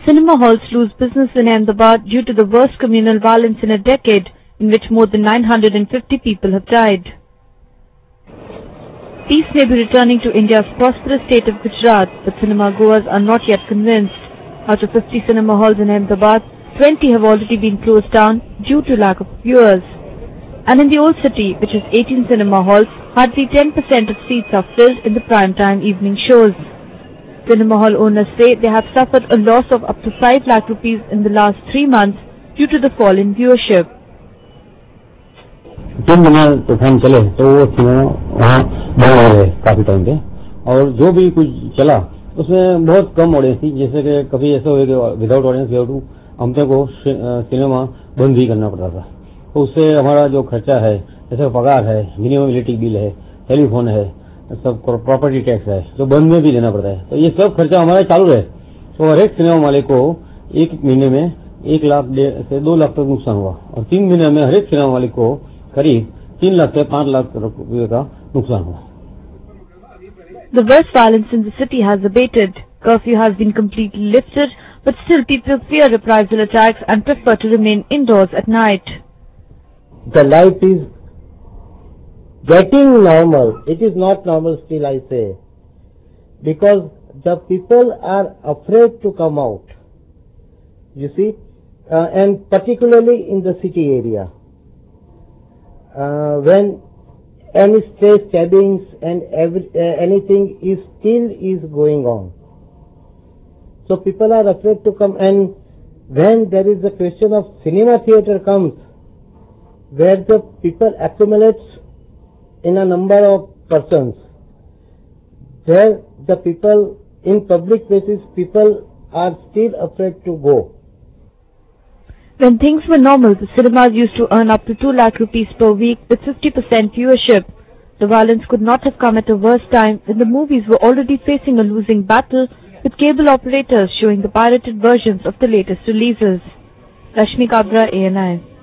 Cinema halls lose business in Ahmedabad due to the worst communal violence in a decade, in which more than 950 people have died. Peace may be returning to India's prosperous state of Gujarat, but cinema goers are not yet convinced. Out of 50 cinema halls in Ahmedabad, 20 have already been closed down due to lack of viewers. And in the old city, which has 18 cinema halls, hardly 10% of seats are filled in the prime-time evening shows. Cinema hall owners say they have suffered a loss of up to 5 lakh rupees in the last 3 months due to the fall in viewership. 3 महीना तूफान चले तो वो cinema वहाँ बंद हो गए काफी टाइम पे, और जो भी कुछ चला उसमें बहुत कम ऑडियंस थी। जैसे कि कभी ऐसा हुआ कि विदाउट ऑडियंस हमको को सिनेमा बंद भी करना पड़ता था। तो उससे हमारा जो खर्चा है, जैसे पगार है, मिनिमम इलेक्ट्रिक बिल है, टेलीफोन है, सब प्रॉपर्टी टैक्स है, जो बंद में भी देना पड़ता है। तो ये सब खर्चा हमारा चालू है। तो हर एक सिनेमा मालिक को एक महीने में 1 लाख से 2 लाख तक नुकसान हुआ, और 3 महीने में हर एक सिनेमा मालिक को करीब 3 लाख से 5 लाख रुपये का नुकसान हुआ। The worst violence in the city has abated. Curfew has been completely lifted, but still people fear reprisal attacks and prefer to remain indoors at night. The life is getting normal. It is not normal still, I say, because the people are afraid to come out. You see, and particularly in the city area, when any stray stabbings and anything is still going on. So people are afraid to come, and when there is a question of cinema theatre comes, where the people accumulates in a number of persons, there the people in public places, people are still afraid to go. When things were normal, the cinemas used to earn up to 2 lakh rupees per week with 50% viewership. The violence could not have come at a worse time when the movies were already facing a losing battle with cable operators showing the pirated versions of the latest releases. Rashmi Kabra, ANI.